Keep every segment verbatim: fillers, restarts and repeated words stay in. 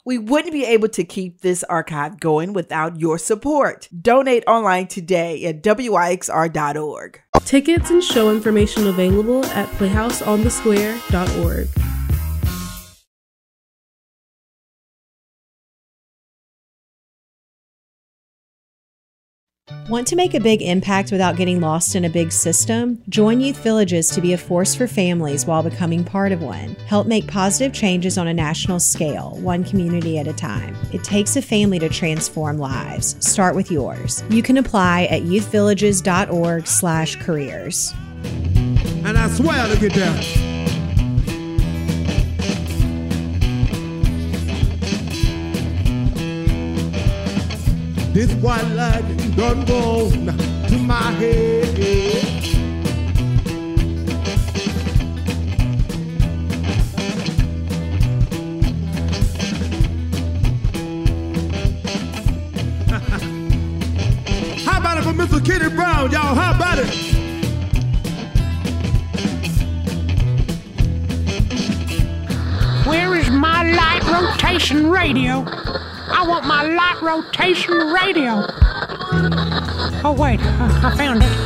We wouldn't be able to keep this archive going without your support. Donate online today at W I X R dot org. Tickets and show information available at playhouse on the square dot org. Want to make a big impact without getting lost in a big system? Join Youth Villages to be a force for families while becoming part of one. Help make positive changes on a national scale, one community at a time. It takes a family to transform lives. Start with yours. You can apply at youth villages dot org slash careers. And I swear to get down. This white light done gone to my head. How about it for Mister Kenny Brown, y'all? How about it? Where is my light rotation radio? I want my light rotation radio. Oh, wait, I, I found it.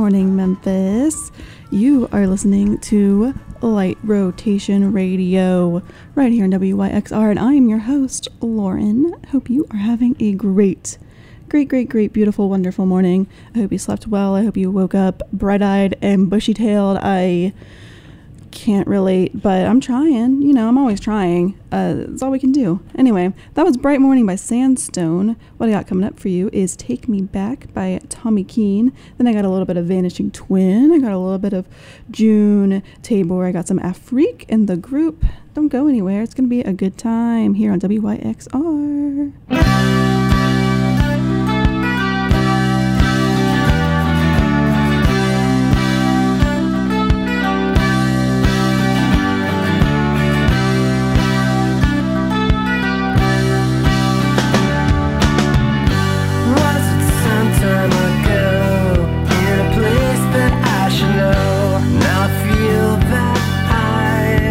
morning, Memphis. You are listening to Light Rotation Radio right here on W Y X R, and I am your host, Lauren. Hope you are having a great, great, great, great, beautiful, wonderful morning. I hope you slept well. I hope you woke up bright-eyed and bushy-tailed. I can't relate, but I'm trying. You know, I'm always trying. Uh, that's all we can do. Anyway, that was Bright Morning by Sandstone. What I got coming up for you is Take Me Back by Tommy Keene. Then I got a little bit of Vanishing Twin. I got a little bit of June Tabor. I got some Afrique in the group. Don't go anywhere. It's going to be a good time here on W Y X R.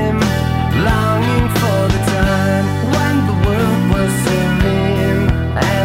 Longing for the time when the world was so mean.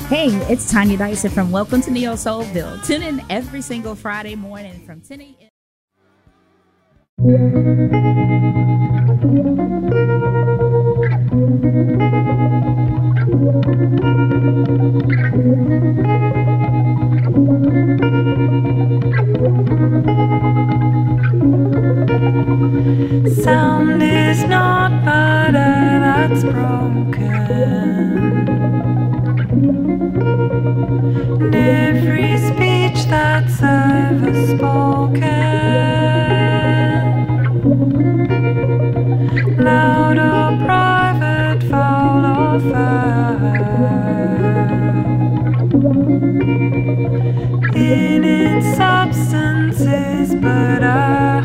Hey, it's Tanya Dyson from Welcome to Neo Soulville. Tune in every single Friday morning from ten a.m. Sound is not matter that's broken. And every speech that's ever spoken, loud or private, foul or fair, in its substance is but a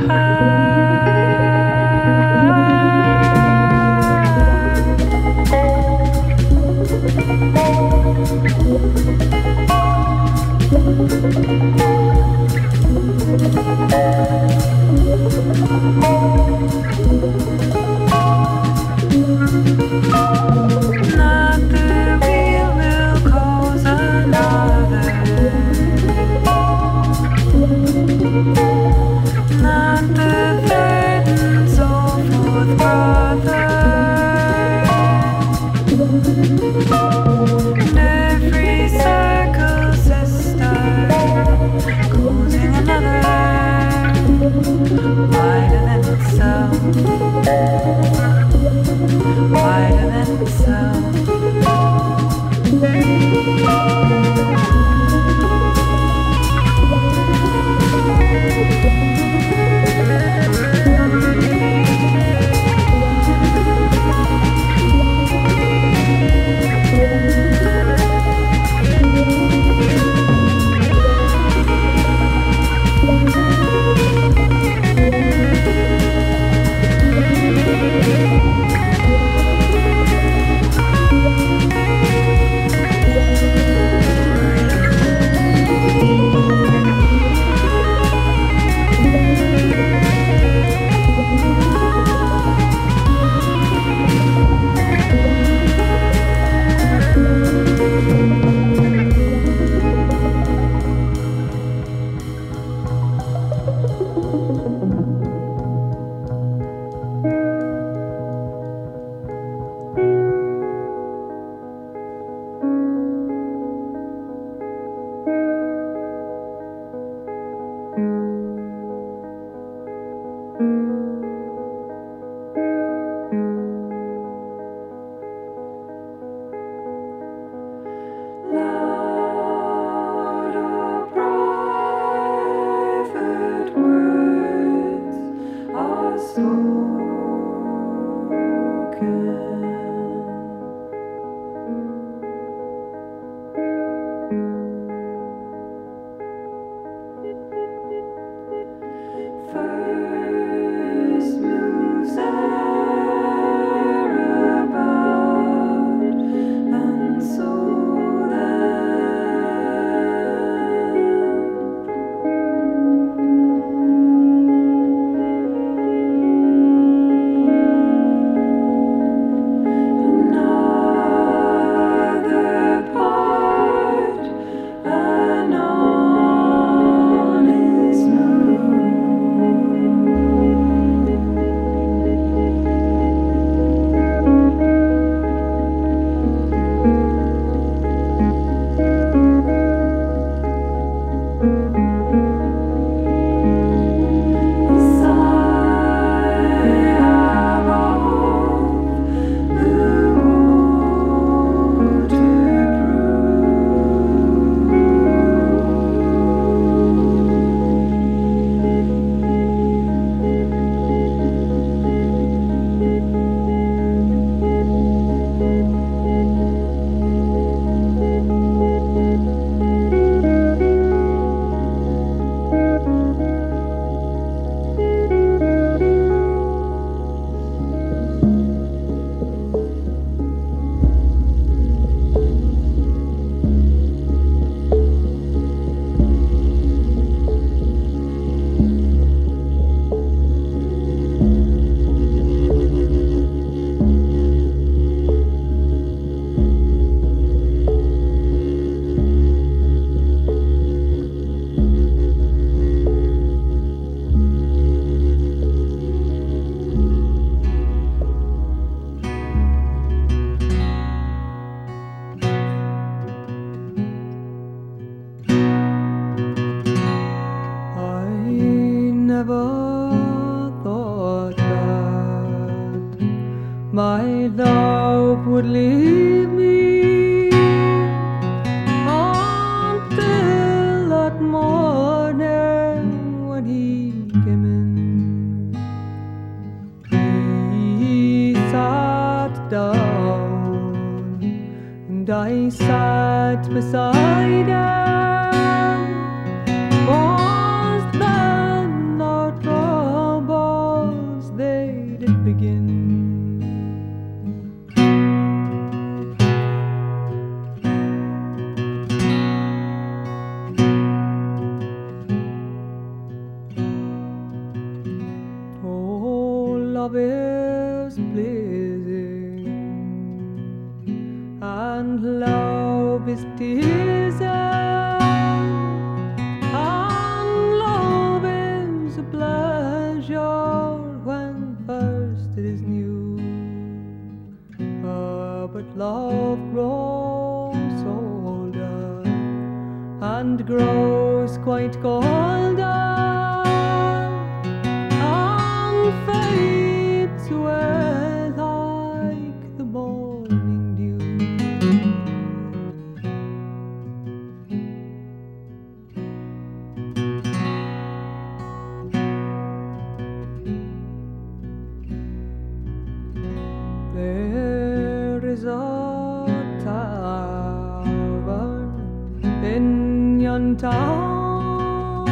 my love would leave me until that morning when he came in. He sat down and I sat beside him. Was then our troubles they did begin. Oh, love is pleasing and love is teasing, and love is a pleasure when first it is new. Ah, but love grows older and grows quite colder and fades away like the morning dew. There is a tavern in yon town,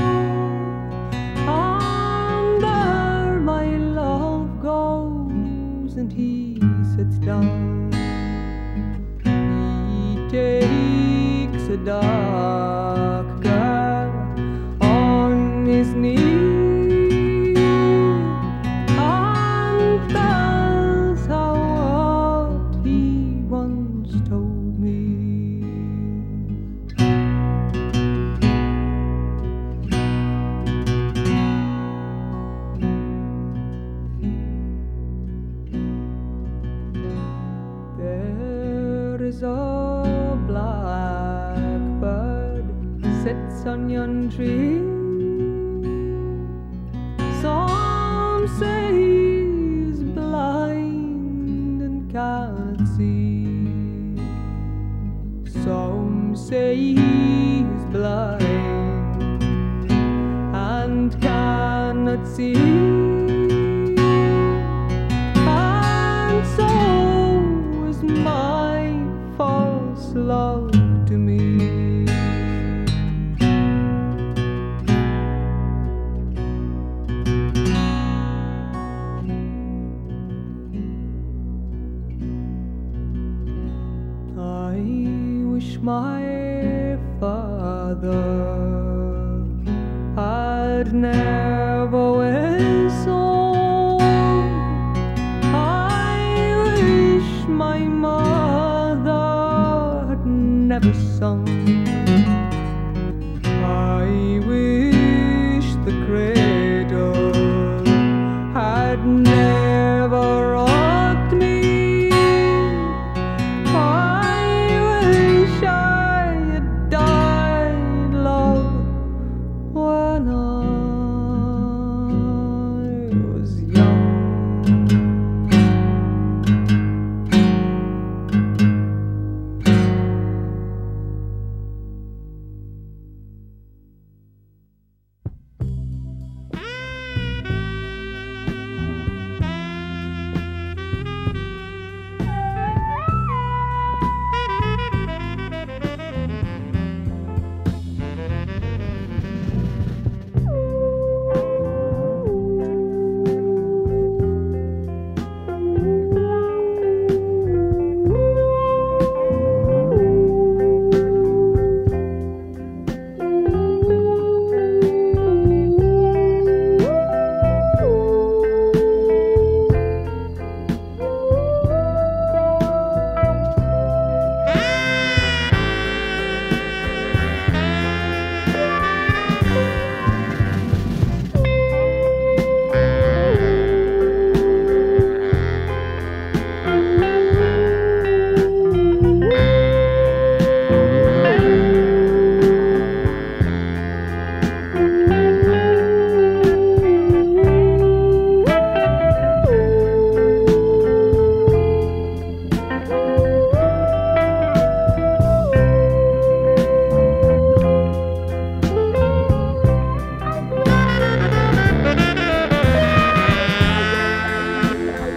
and there my love goes, and he sits down. He takes a dark girl on his knee and tells her what he once told me. There is a blackbird sits on yon tree. Some say he's blind and can't see. Some say he's blind and cannot see. And so is my false love to me. I wish my father had never whistled. I wish my mother had never sung. I wish the cradle had never rocked me. I wish I had died, love, when I was young.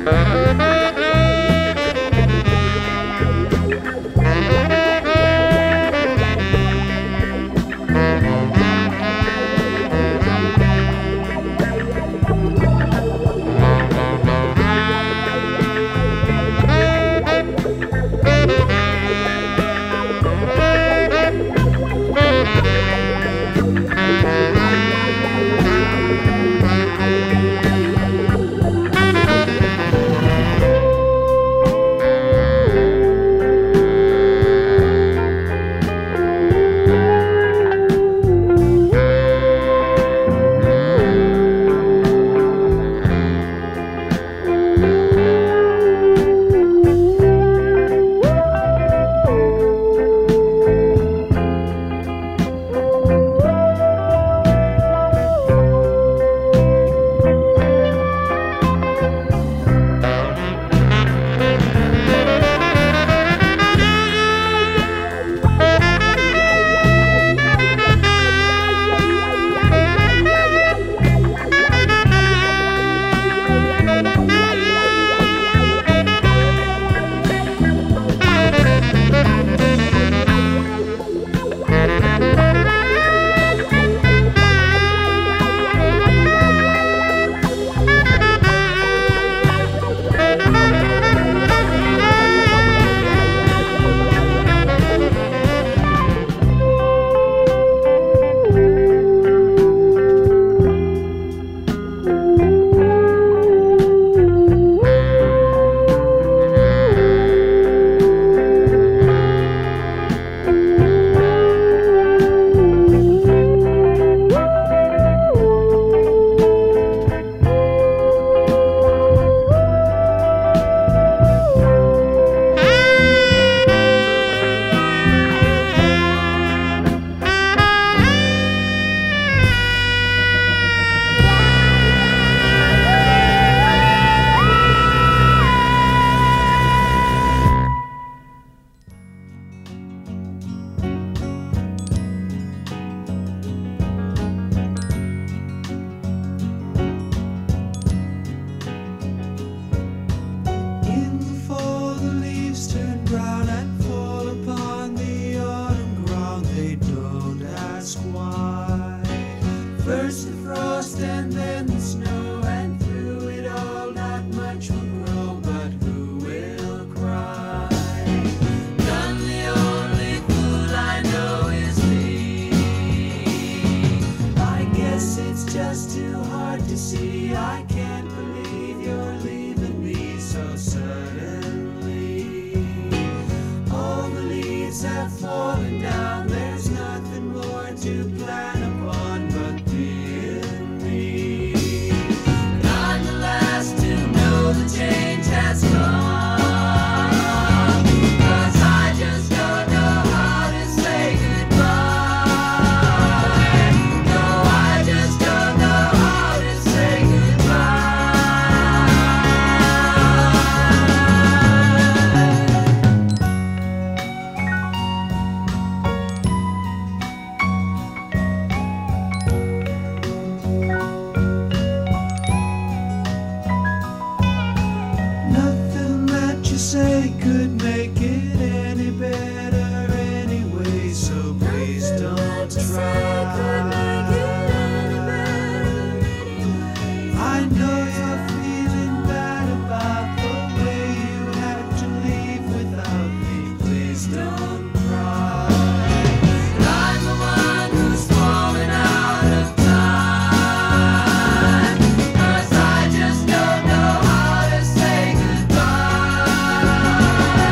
Bye.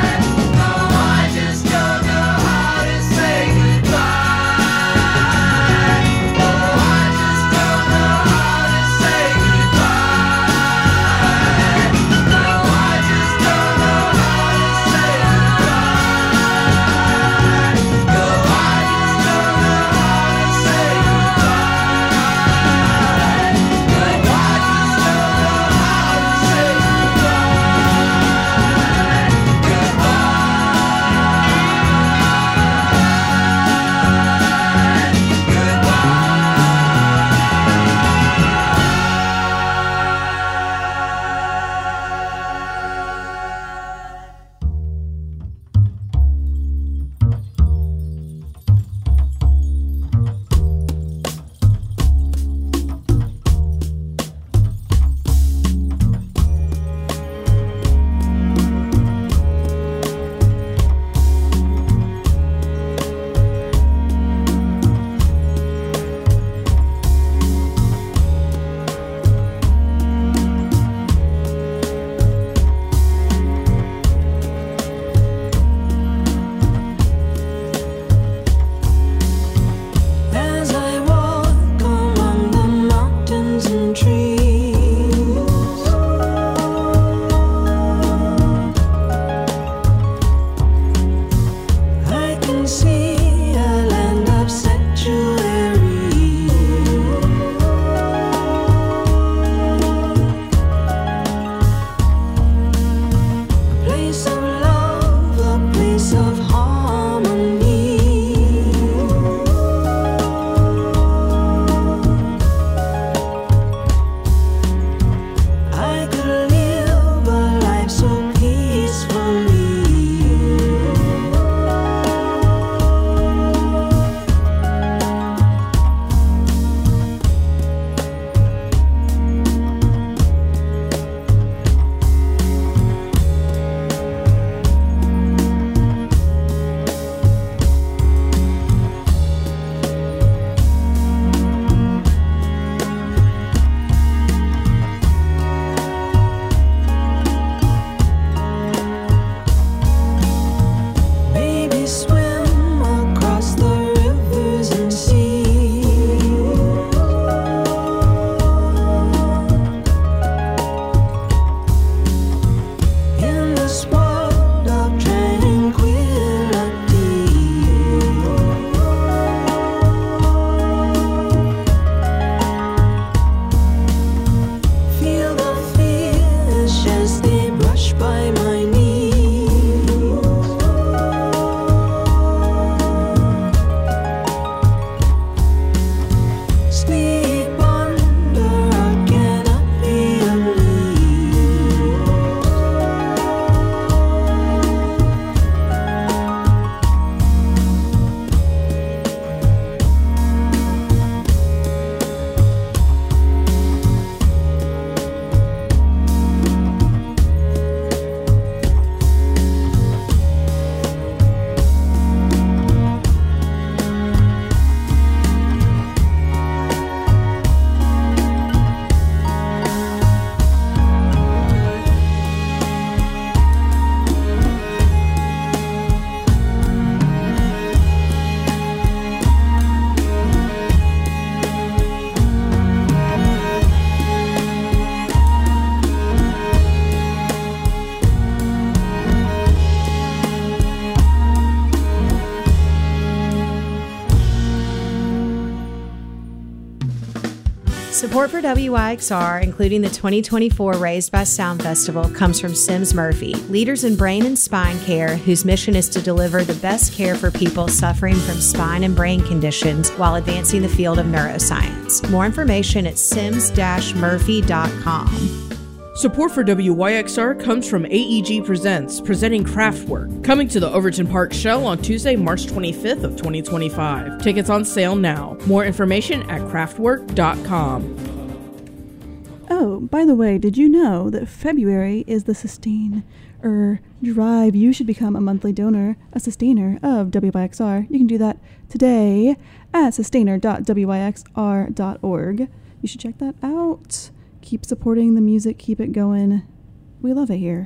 Support for W Y X R, including the twenty twenty-four Raised by Sound Festival, comes from Sims Murphy, leaders in brain and spine care, whose mission is to deliver the best care for people suffering from spine and brain conditions while advancing the field of neuroscience. More information at sims dash murphy dot com. Support for W Y X R comes from A E G Presents, presenting Craftwork, coming to the Overton Park Shell on Tuesday, March twenty-fifth of twenty twenty-five. Tickets on sale now. More information at craftwork dot com. Oh, by the way, did you know that February is the sustain er drive? You should become a monthly donor, a sustainer of W Y X R. You can do that today at sustainer dot w y x r dot org. You should check that out. Keep supporting the music, keep it going. We love it here.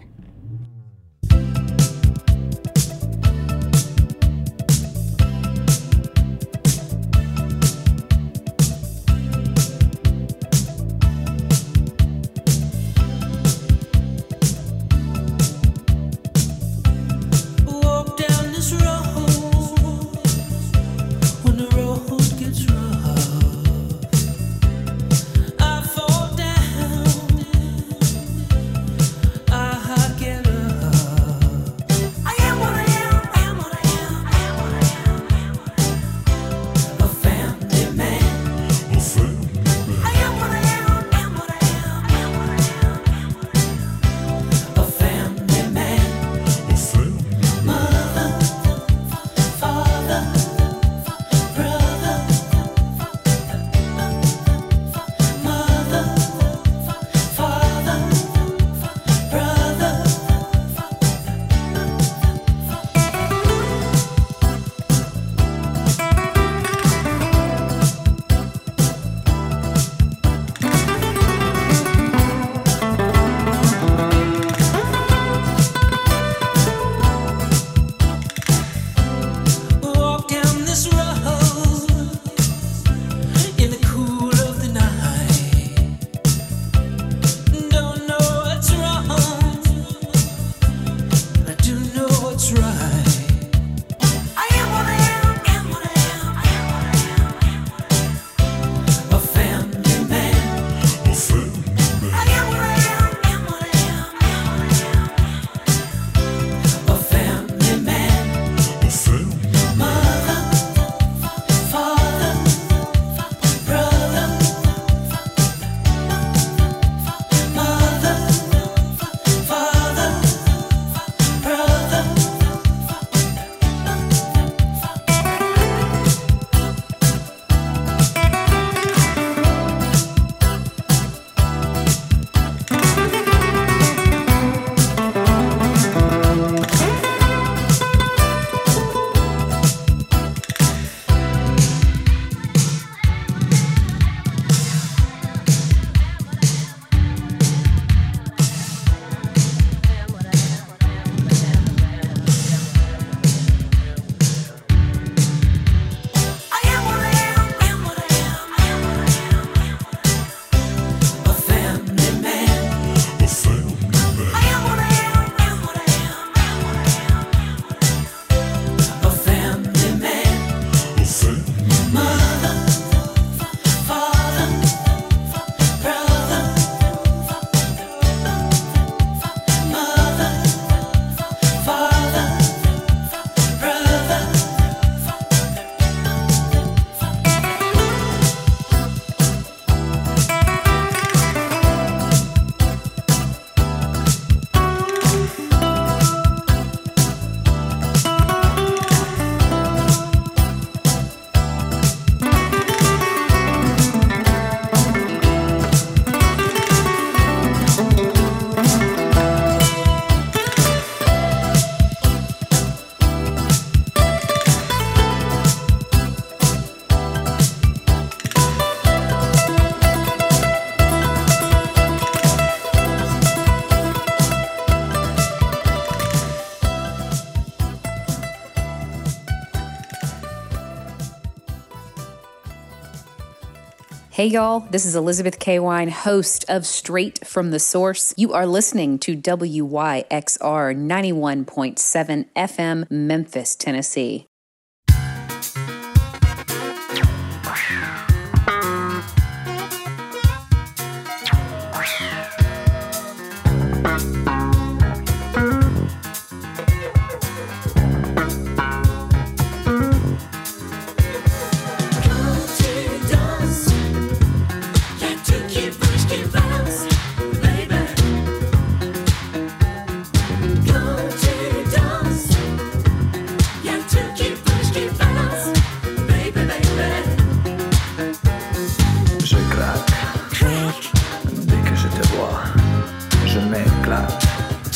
Hey y'all, this is Elizabeth K. Wine, host of Straight from the Source. You are listening to W Y X R ninety-one point seven F M, Memphis, Tennessee.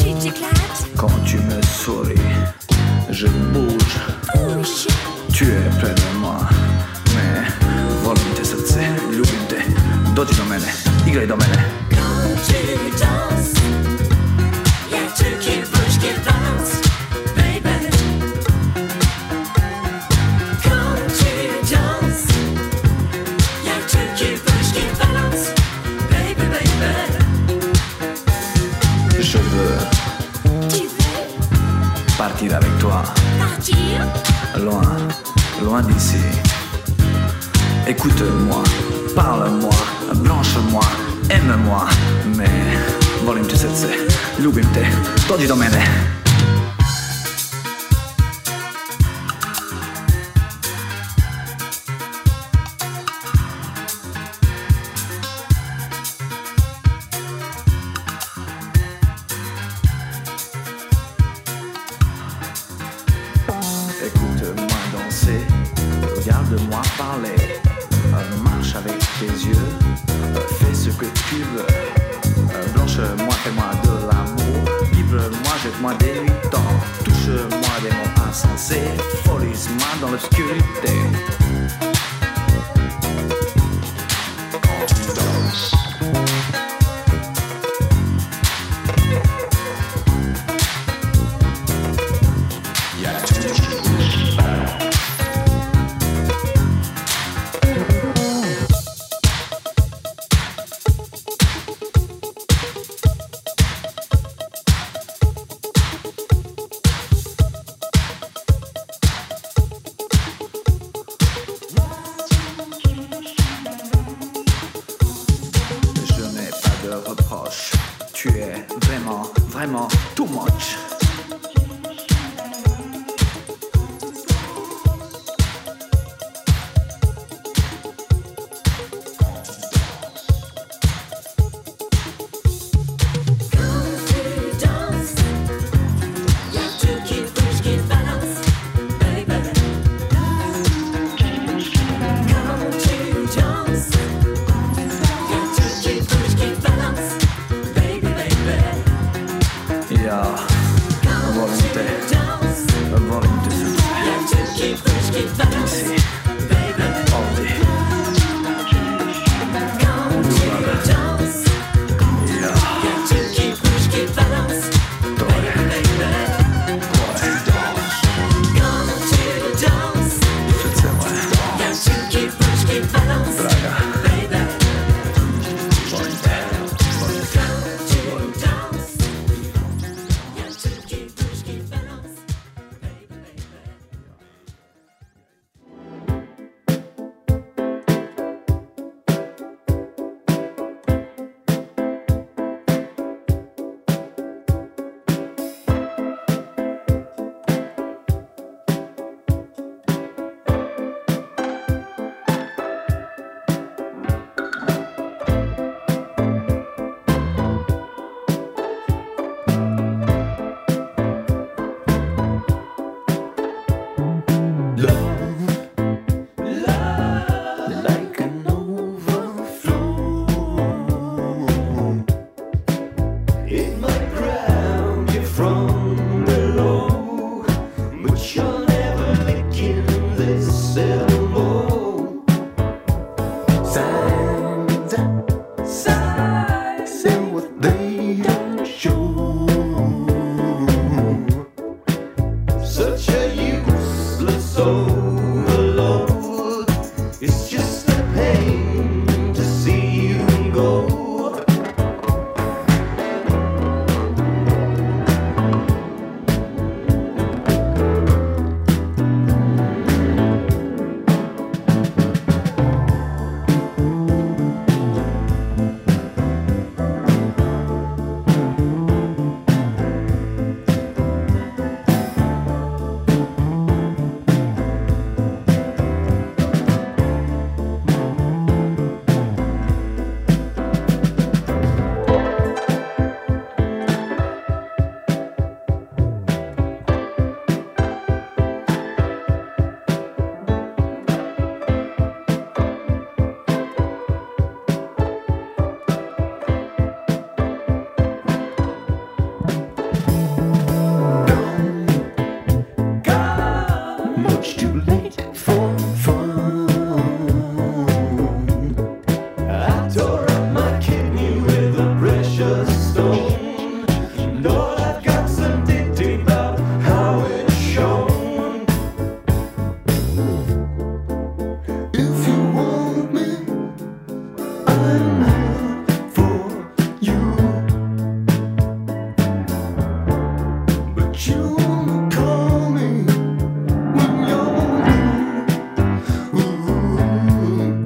Quand tu me souris, je bouge. Tu es près de moi, mais volim te srce, ljubim te. Dođi do mene, igraj do mene. Quand tu danses, y'a tout qui bouge, qui balance, baby. Quand tu danses, y'a tout qui bouge, qui balance, baby, baby. Je veux partir avec toi. Partir? Loin, loin d'ici. Écoute-moi, parle-moi, blanche-moi, aime-moi. Mais volim te srce, ljubim te, dođi do mene. Écoute-moi danser, regarde-moi parler, marche avec tes yeux, fais ce que tu veux, blanche-moi, fais-moi de l'amour, livre-moi, jette-moi des nuits temps, touche-moi des mots insensés, folise-moi dans l'obscurité. Quand tu danses, tu es vraiment, vraiment too much. Lord, I've got something deep about how it's shown. If you want me, I'm here for you. But you wanna call me when you're blue. Ooh.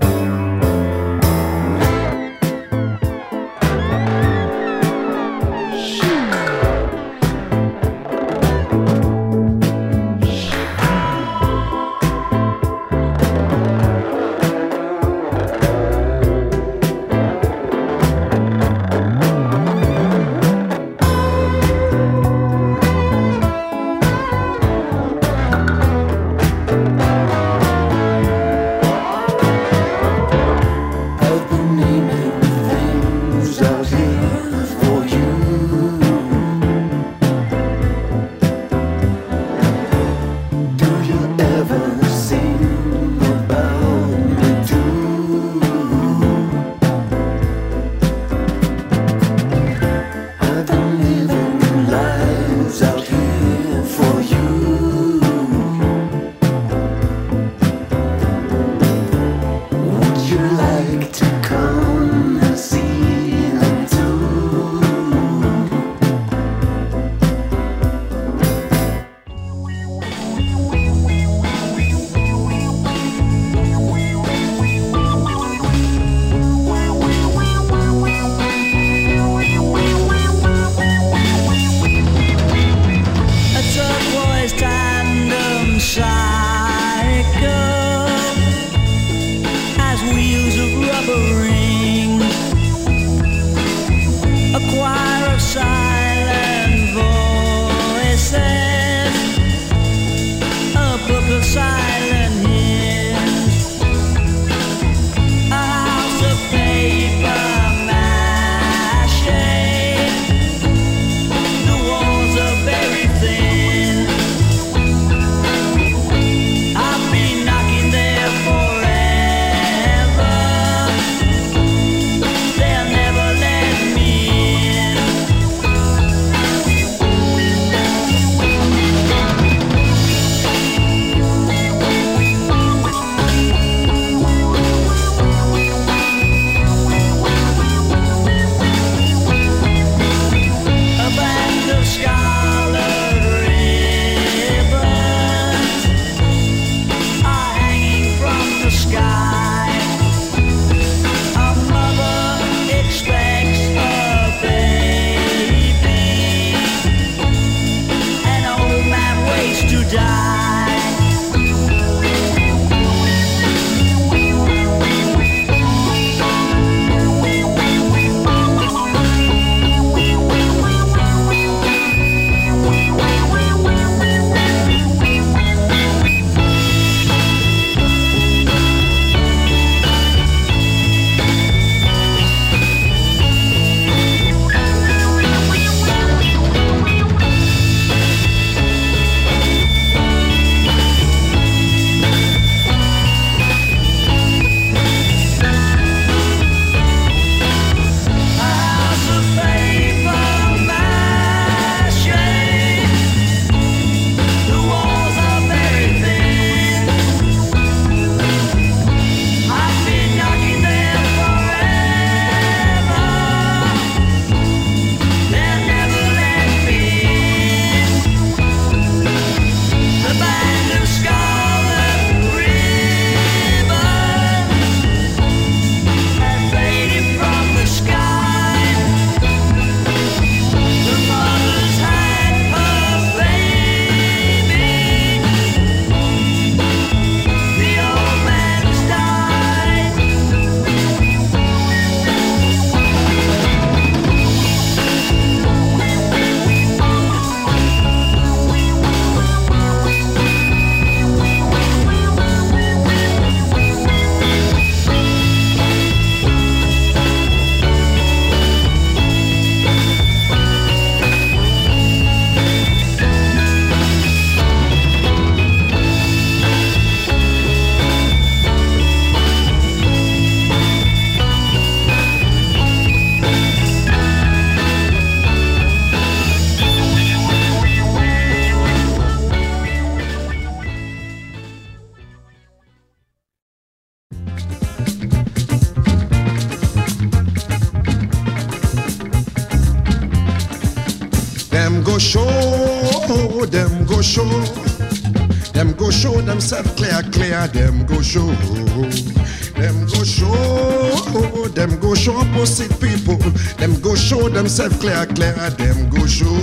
Them go show, them go show, them go show themselves clear, clear. Them go show, them go show, them go show opposite people. Them go show themselves clear, clear. Them go show.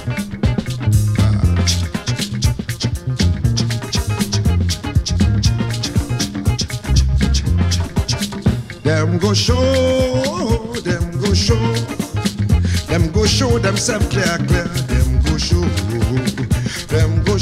Them go show, them go show, them go show themselves clear, clear. Them go show, them go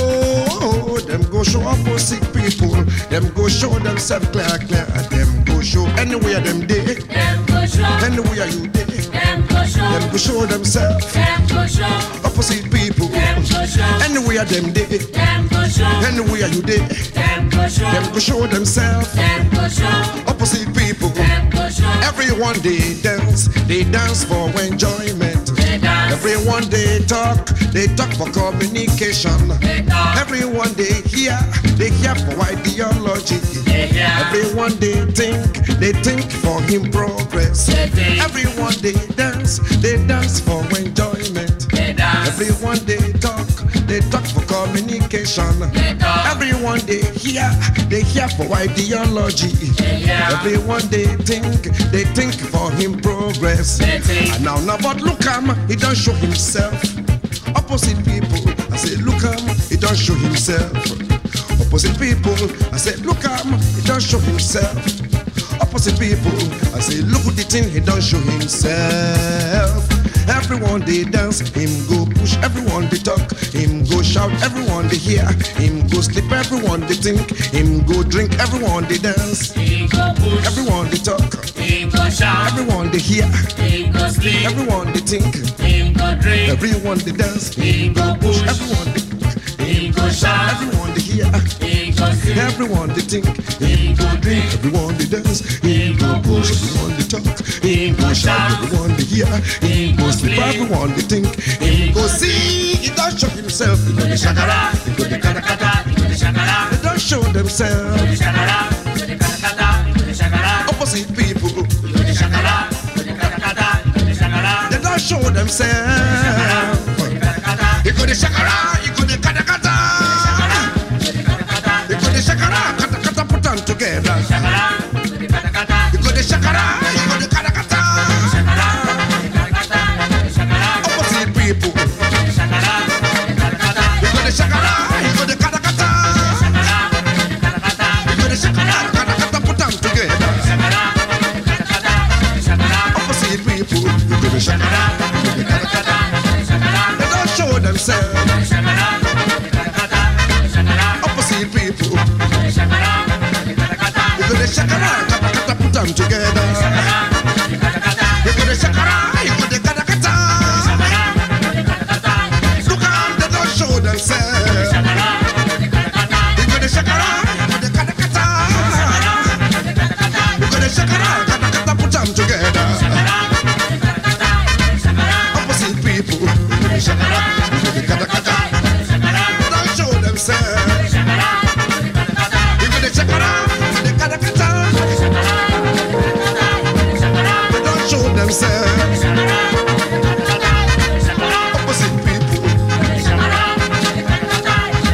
show, them go show opposite people. Them go show themselves clear, clear. Them go show anywhere them day. Them go show anywhere you day. Them go show, them go show themselves. Them go show opposite people. Them go show anywhere them day. Them go show anywhere you day. Them go show, them go show themselves. Them go show opposite people. Them go show everyone they dance, they dance for enjoyment. They dance. Everyone they talk, they talk for communication. They talk. Everyone they hear, they hear for ideology. They hear. Everyone they think, they think for him progress. They think. Everyone they dance, they dance for enjoyment. They dance. Everyone they talk, they talk for communication. They talk. Everyone they hear, they hear for ideology. They hear. Everyone they think, they think for him progress. They think. And now, now, but look him, he don't show himself. Opposite people, I say, look him, he don't show himself. Opposite people, I say, look him, he don't show himself. Opposite people, I say, look at the thing, he don't show himself. Everyone they dance, him go push. Everyone they talk, him go shout. Everyone they hear, him go sleep. Everyone they think, him go drink. Everyone they dance, him go push. Everyone they talk, him go shout. Everyone they hear, him go sleep. Everyone they think, him go drink. Everyone they dance, him go push. Everyone they him go shout. Everyone they hear, him go sleep. Everyone they think, him go drink. Everyone they dance, him go push. Everyone they talk, him go shout. Everyone they hear, him go sleep. Everyone they think, him go see. He don't show himself. He go the shakara, he go the katakata, he go the shakara. They don't show themselves. He go the shakara, he go the katakata, he go the shakara. Opposite people, he go the shakara, he go the katakata, he go the shakara. They don't show themselves. He go the shakara, he go the katakata. He go the shakara, katakata put on together. He go the shakara, he go the katakata. Opposite people. He go the shakara, he go the katakata. He go the shakara, katakata put on together. Opposite people. He go the shakara, he go the katakata. They don't show themselves. Opposite people. You go the shakara, kata kata put them together. You go the shakara, you go the kata kata. Look how they don't show themselves. You go the shakara, you go the kata kata. You go the shakara, kata kata put them together. Opposite people. You go the shakara, you go the kata kata. They don't show themselves. You go the shakara, you go the kata kata. They don't show themselves. Opposite people.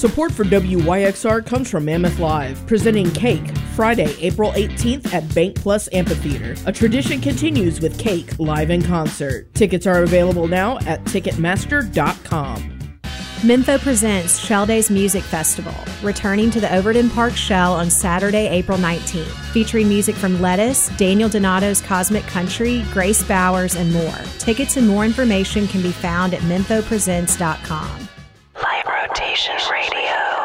Support for W Y X R comes from Mammoth Live, presenting Cake, Friday, April eighteenth at Bank Plus Amphitheater. A tradition continues with Cake live in concert. Tickets are available now at Ticketmaster dot com. Mempho presents Shell Days Music Festival, returning to the Overton Park Shell on Saturday, April nineteenth, featuring music from Lettuce, Daniel Donato's Cosmic Country, Grace Bowers, and more. Tickets and more information can be found at Mempho Presents dot com. Light Rotation Radio.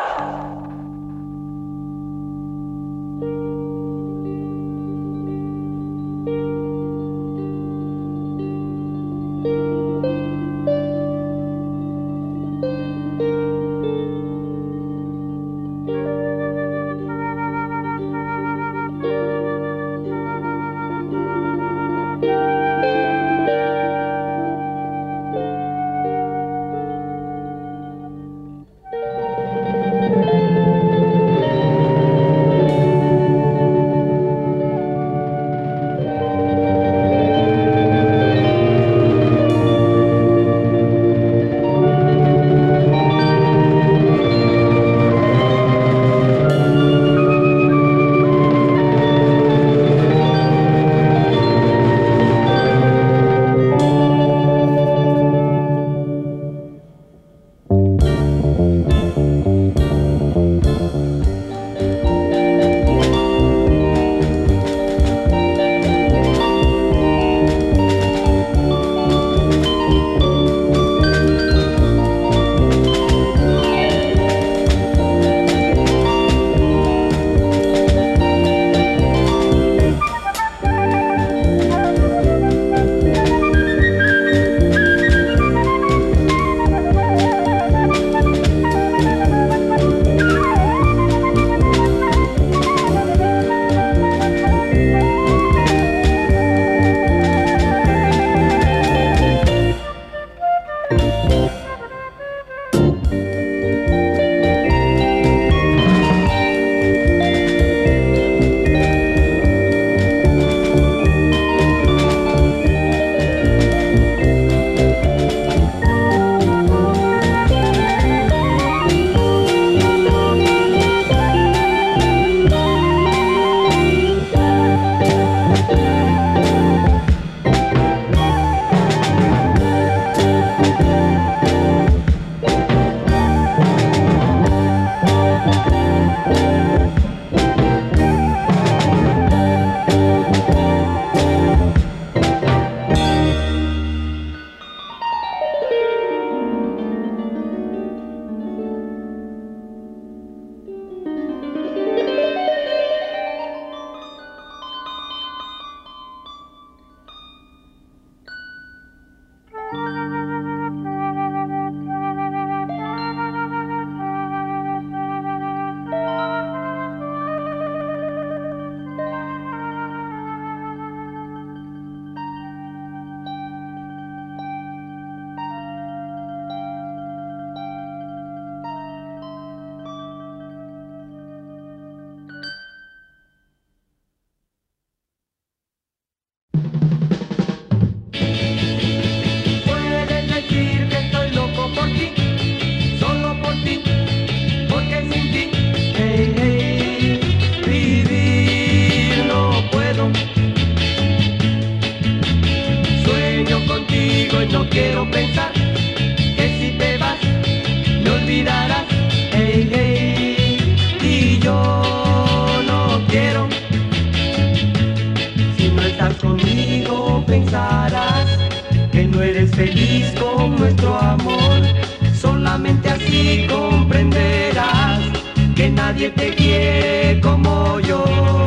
nadie te quiere como yo,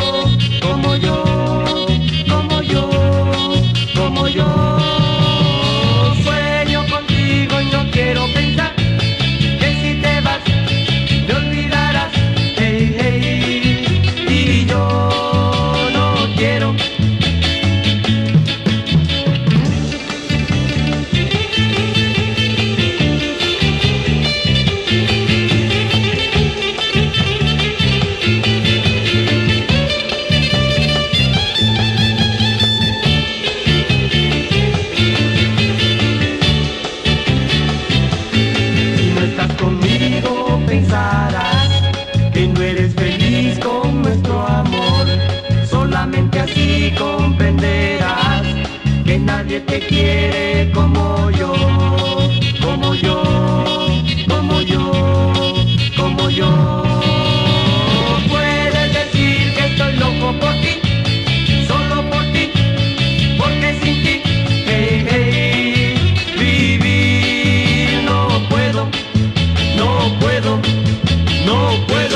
como yo, como yo, como yo. Sueño contigo y no quiero pensar que si te vas me olvidarás, hey, hey, y yo no quiero. nadie te quiere como yo, como yo, como yo, como yo. Puedes decir que estoy loco por ti, solo por ti, porque sin ti, hey, hey, vivir no puedo, no puedo, no puedo.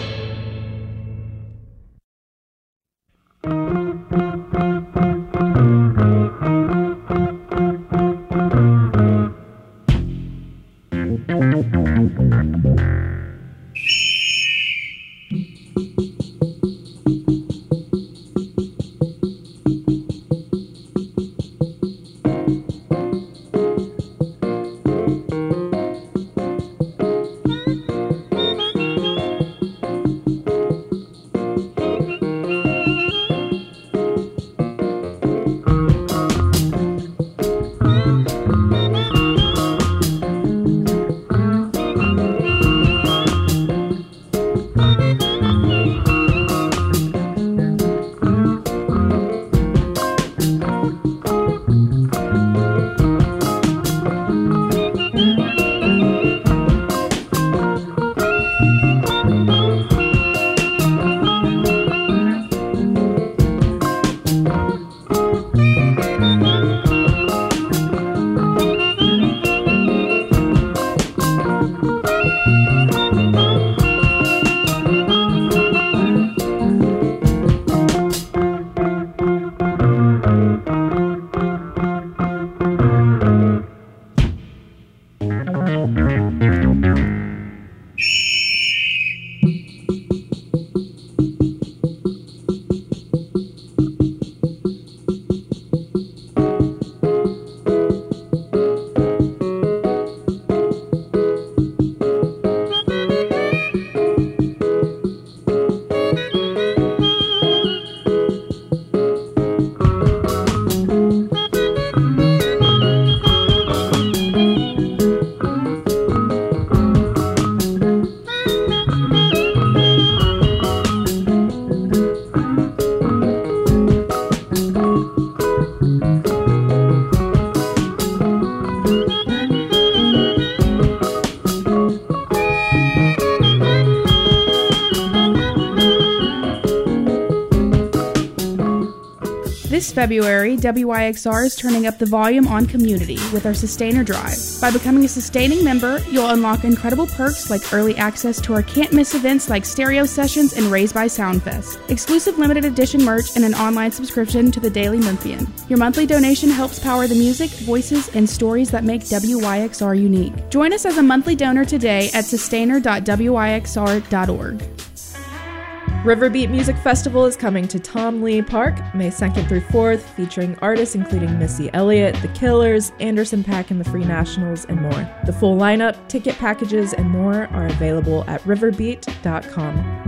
This February, W Y X R is turning up the volume on Community with our Sustainer Drive. By becoming a sustaining member, you'll unlock incredible perks like early access to our can't-miss events like stereo sessions and Raised by Soundfest, exclusive limited edition merch, and an online subscription to the Daily Memphian. Your monthly donation helps power the music, voices, and stories that make W Y X R unique. Join us as a monthly donor today at sustainer dot w y x r dot org. Riverbeat Music Festival is coming to Tom Lee Park May second through fourth, featuring artists including Missy Elliott, The Killers, Anderson .Paak and the Free Nationals, and more. The full lineup, ticket packages, and more are available at riverbeat dot com.